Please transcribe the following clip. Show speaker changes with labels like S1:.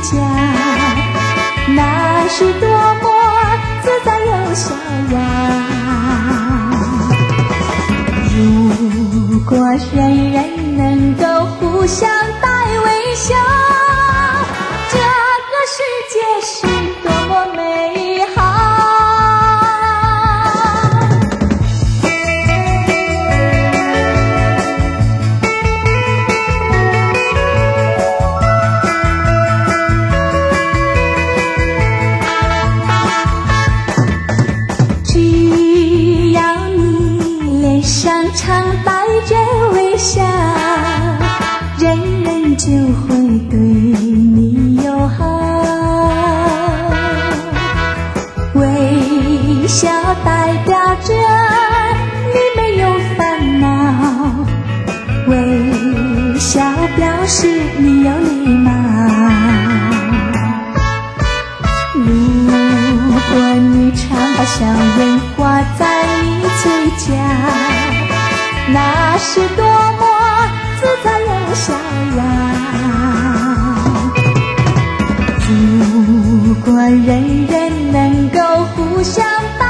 S1: 家，那是多么自在又逍遥。如果人人能够互相带微笑，这个世界是多么美好。只要你脸上常带着微笑，人人就会对你友好。微笑代表着你没有烦恼，微笑表示你有礼貌。如果你常把笑容挂在你嘴角，那是多么自在又逍遥。如果人人能够互相